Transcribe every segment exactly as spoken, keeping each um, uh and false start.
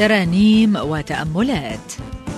ترانيم وتأملات.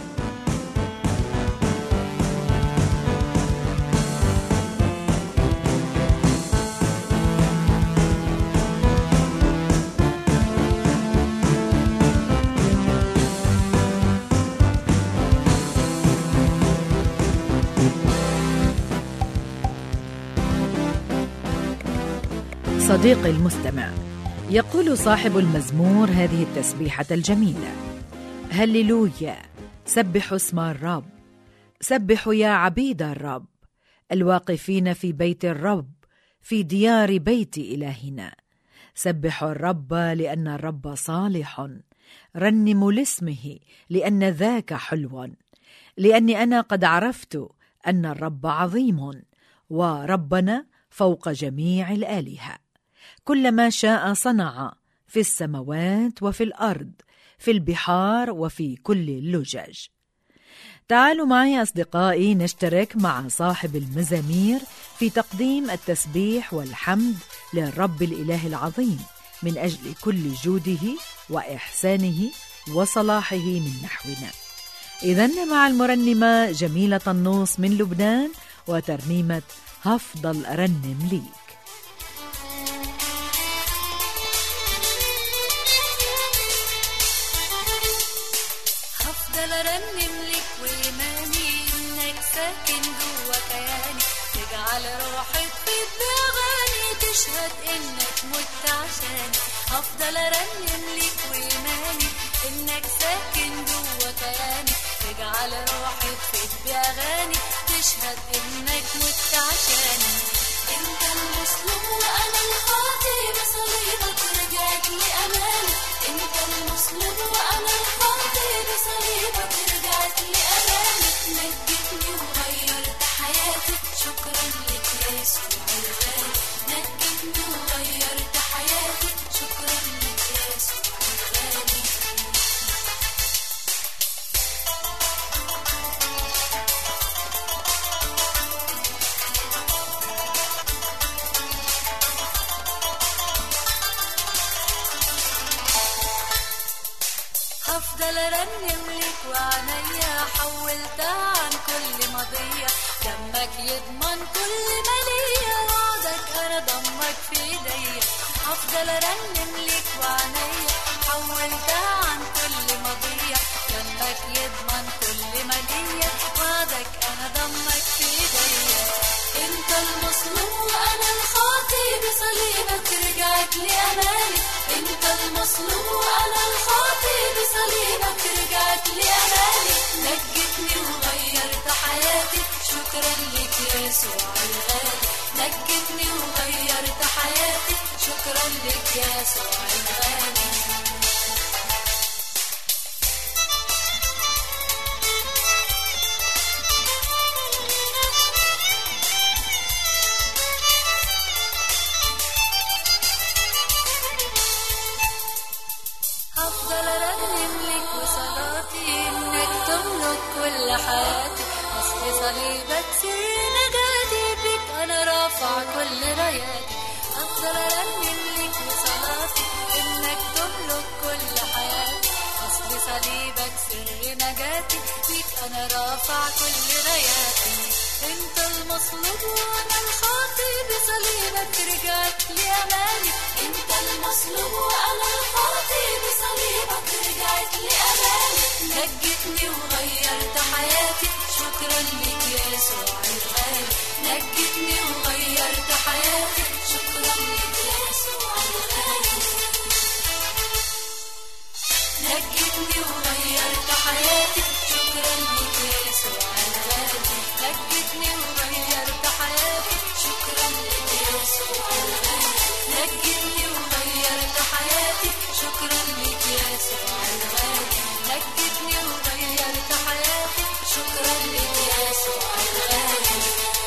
صديقي المستمع، يقول صاحب المزمور هذه التسبيحة الجميلة: هللويا، سبحوا اسم الرب، سبحوا يا عبيد الرب، الواقفين في بيت الرب، في ديار بيت إلهنا. سبحوا الرب لأن الرب صالح، رنموا لاسمه لأن ذاك حلو، لأني أنا قد عرفت أن الرب عظيم، وربنا فوق جميع الآلهة. كل ما شاء صنع في السماوات وفي الأرض، في البحار وفي كل اللجج. تعالوا معي أصدقائي نشترك مع صاحب المزامير في تقديم التسبيح والحمد للرب الإله العظيم من أجل كل جوده وإحسانه وصلاحه من نحونا. إذن مع المرنمة جميلة النوص من لبنان وترنيمة هفضل أرنم ليك. هفضل أرنم لك وإيماني إنك ساكن جوا كياني، تجعل روحي تفيض بأغاني تشهد إنك مت عشاني. هفضل أرنم لك وإيماني إنك ساكن جوا كياني، تجعل روحي تفيض بأغاني تشهد إنك مت عشاني. أنت المظلوم وأنا الخاطي، بصليبك رجعت لأماني. أنت المظلوم وأنا الخاطي، بصليبك رجعت لأماني. نجتني وغيرت حياتي، شكرا لك يا يسوع الغالي. نجتني وغيرت حياتي، شكرا لك يا يسوع الغالي. هفضل أرنم لك وعنيا حولتها عن كل مضية، دمك يضمن كل مالية، وعدك أنا ضمك في إيديا. هفضل أرنم لك وعنيا حولتها عن كل مضية، دمك يضمن كل مالية، وعدك أنا ضمك في إيديا. أنت المظلوم وأنا الخاطي، بصليبك رجعت لأماني. أنت المظلوم وأنا الخاطي، بصليبك رجعت لأماني. نجتني وغيرت حياتي، شكرا لك يا يسوع الغالي. نجتني وغيرت حياتي، شكرا لك يا يسوع الغالي. هفضل أرنم لك وصلاتي إنك تملك كل حياتي. أصل صليبك سر نجاتي، بك أنا رافع كل راياتي. هفضل أرنم لك وصلاتي إنك تملك كل حياتي. أصل صليبك سر نجاتي، بك أنا رافع كل راياتي. أنت المصلوب وأنا الخاطي، بصليبك رجعت لأماني. أنت المصلوب وأنا الخاطي، بصليبك رجعت لأماني. نجتني وغيرت حياتي، شكرا لك يا يسوع الغالي. نجتني وغيرت حياتي، شكرا لك يا يسوع الغالي. نجتني وغيرت حياتي، شكرا لك يا يسوع الغالي. نجتني وغيرت حياتي، شكرا لك يا يسوع الغالي. نجتني وغيرت حياتي، شكرا لك يا يسوع الغالي. نجتني وغيرت حياتي، شكرا لك يا يسوع الغالي.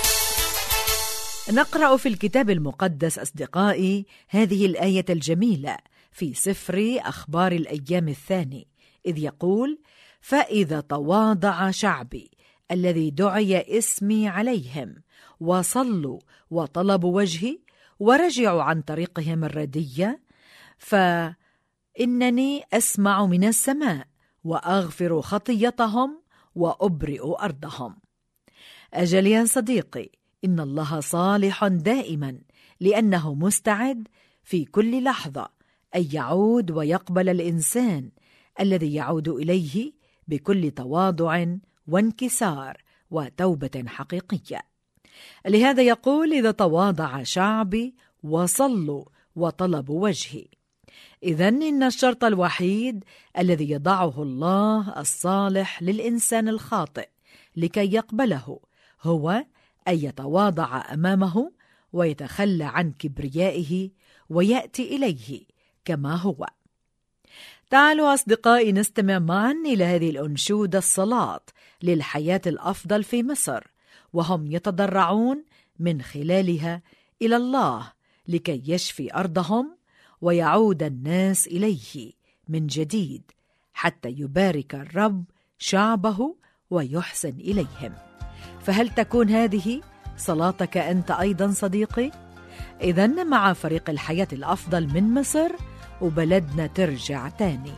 نقرأ في الكتاب المقدس أصدقائي هذه الآية الجميلة في سفر أخبار الأيام الثاني، إذ يقول: فإذا تواضع شعبي الذي دعي اسمي عليهم وصلوا وطلبوا وجهي ورجعوا عن طريقهم الردية، ف إنني أسمع من السماء وأغفر خطيتهم وأبرئ أرضهم. أجل يا صديقي، إن الله صالح دائما، لأنه مستعد في كل لحظة أن يعود ويقبل الإنسان الذي يعود إليه بكل تواضع وانكسار وتوبة حقيقية. لهذا يقول: إذا تواضع شعبي وصلوا وطلبوا وجهي. إذن إن الشرط الوحيد الذي يضعه الله الصالح للإنسان الخاطئ لكي يقبله هو أن يتواضع أمامه ويتخلى عن كبريائه ويأتي إليه كما هو. تعالوا أصدقائي نستمع معا إلى هذه الأنشودة الصلاة للحياة الأفضل في مصر، وهم يتضرعون من خلالها إلى الله لكي يشفي أرضهم ويعود الناس إليه من جديد، حتى يبارك الرب شعبه ويحسن إليهم. فهل تكون هذه صلاتك أنت أيضا صديقي؟ إذن مع فريق الحياة الأفضل من مصر وبلدنا ترجع تاني.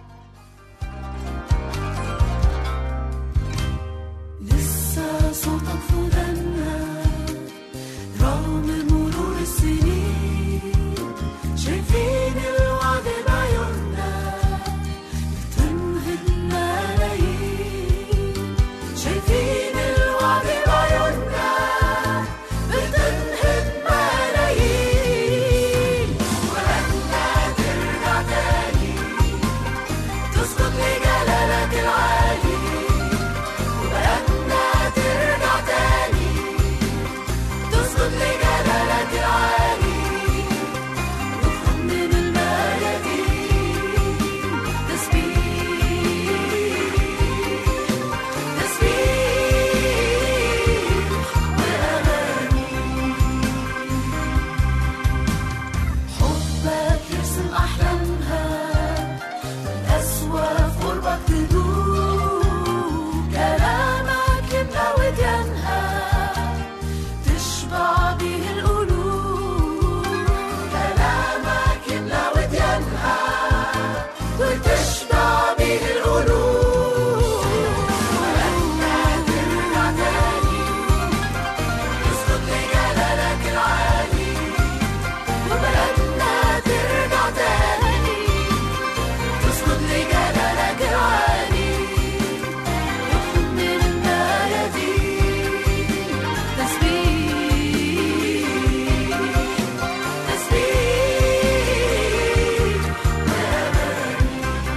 لسه صوتك في ودنا رغم مرور السنين، شايفين الوعد بعيوننا بتنهض ملايين، شايفين الوعد بعيوننا بتنهض ملايين، ولما ترجع تاني تسقط لجلالك العالي، ولما ترجع تاني تسقط لجلالك العالي، نخرج من الميادين تسبيح تسبيح وأغاني. حبك يرسم أحلامها والقسوة في قربك تدوب، كلامك يملى وديانها تشبع به القلوب، كلامك يملى وديانها وتشبع به القلوب، ولما ترجع تاني تسقط لجلالك العالي، وبلدنا ترجع تاني تسقط لجلالك العالي، نخرج من الميادين تسبيح تسبيح وأغاني.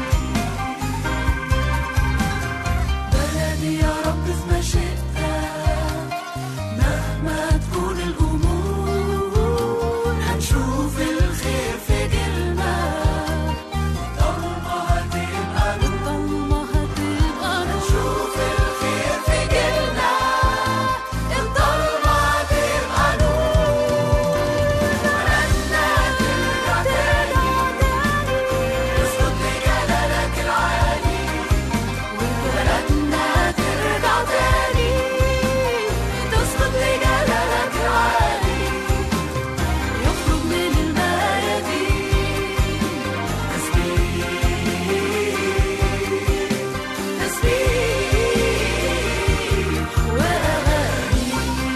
بلدي يا رب في مشيئتك، مهما تكون الأمور هنشوف الخير في جيلنا، الضلمة هتبقى نور، الضلمة هتبقى نور، هنشوف الخير في جيلنا، الضلمة هتبقى نور، ولما ترجع تاني تسقط لجلالك العالي، وبلدنا ترجع تاني تسقط لجلالك العالي، يخرج من الميادين تسبيح تسبيح وأغاني،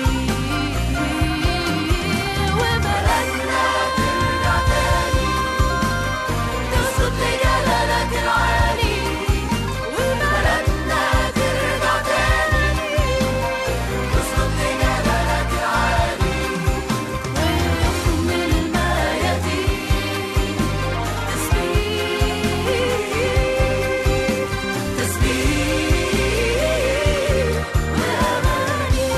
وبلدنا ترجع تاني تسقط لجلالك العالي، وبلدنا ترجع تاني تسقط لجلالك العالي، ويخرج من الميادين تسبيح تسبيح وأغاني.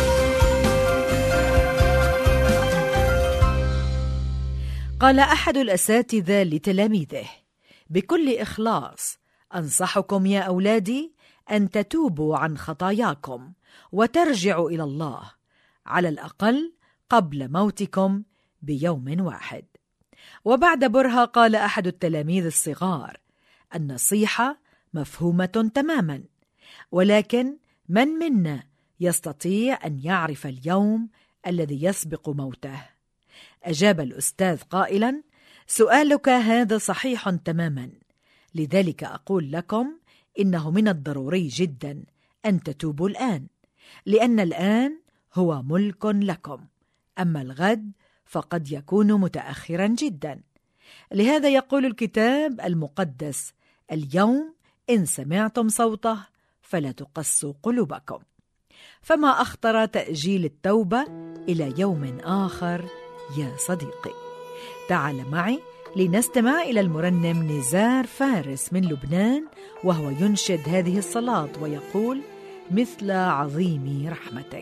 قال أحد الأساتذة لتلاميذه: بكل إخلاص أنصحكم يا أولادي أن تتوبوا عن خطاياكم وترجعوا إلى الله، على الأقل قبل موتكم بيوم واحد. وبعد برهة قال أحد التلاميذ الصغار: النصيحة مفهومة تماما، ولكن من منا يستطيع أن يعرف اليوم الذي يسبق موته؟ أجاب الأستاذ قائلا: سؤالك هذا صحيح تماما، لذلك أقول لكم إنه من الضروري جدا أن تتوبوا الآن، لأن الآن هو ملك لكم، أما الغد فقد يكون متأخرا جدا. لهذا يقول الكتاب المقدس: اليوم إن سمعتم صوته فلا تقسوا قلوبكم. فما أخطر تأجيل التوبة إلى يوم آخر يا صديقي. تعال معي لنستمع إلى المرنم نزار فارس من لبنان، وهو ينشد هذه الصلاة ويقول: مثل عظيم رحمتك.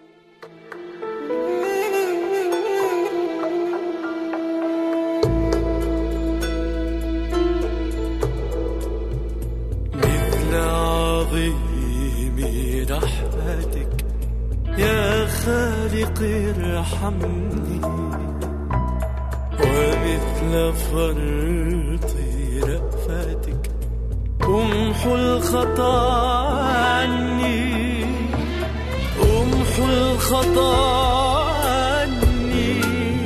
مثل عظيم رحمتك يا خالق ارحمني، ومثل فرط رأفتك أمحو الخطا عني، أمحو الخطا عني.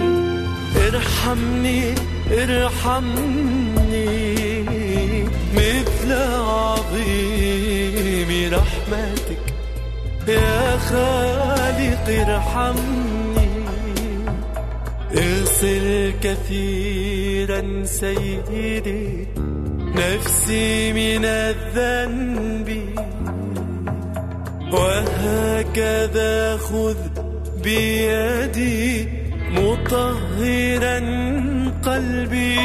ارحمني ارحمني مثل عظيم رحمتك يا خالق ارحمني. اغسل كثيرا سيدي نفسي من الذنب، وهكذا خذ بيدي مطهرا قلبي.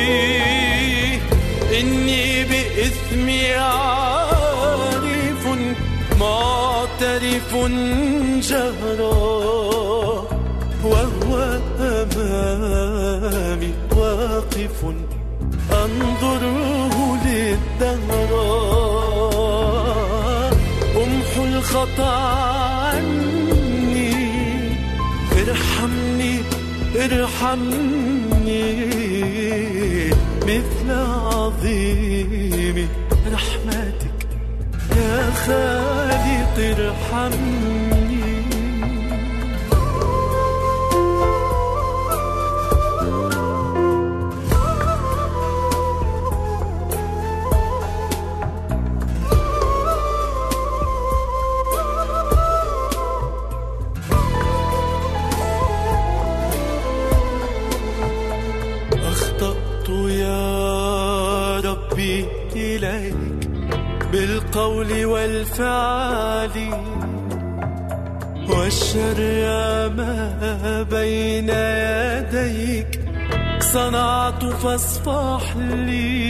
إني بإثمي عارف معترف جهرا، وهو أمامي واقف أنظره للدهر. أمحو الخطا عني، ارحمني ارحمني مثل عظيم رحمتك يا خالق ارحمني. بالقول والفعل والشر ما بين يديك صنعت فاصفح لي.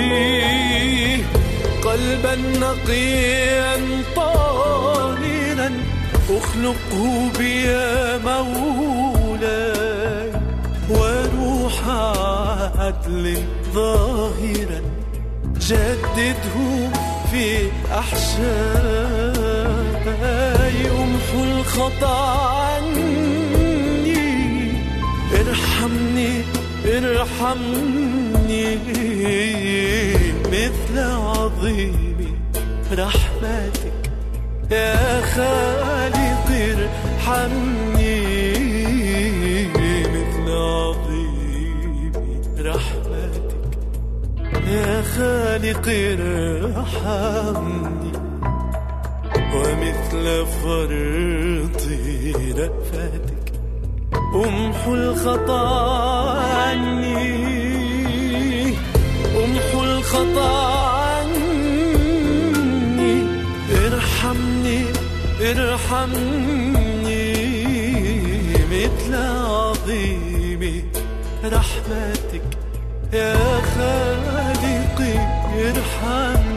قلبا نقيا طاهرا اخلقه بي يا مولاي، وروح عدل ظاهرا جدده في أحشائي. أمحو الخطا عني، ارحمني ارحمني مثل عظيم رحمتك يا خالق ارحمني. مثل عظيم رحمتك يا خالق ارحمني، ومثل فرط رأفتك أمحو الخطا عني، أمحو الخطا عني. ارحمني ارحمني مثل عظيم رحمتك يا خالقي ارحمني.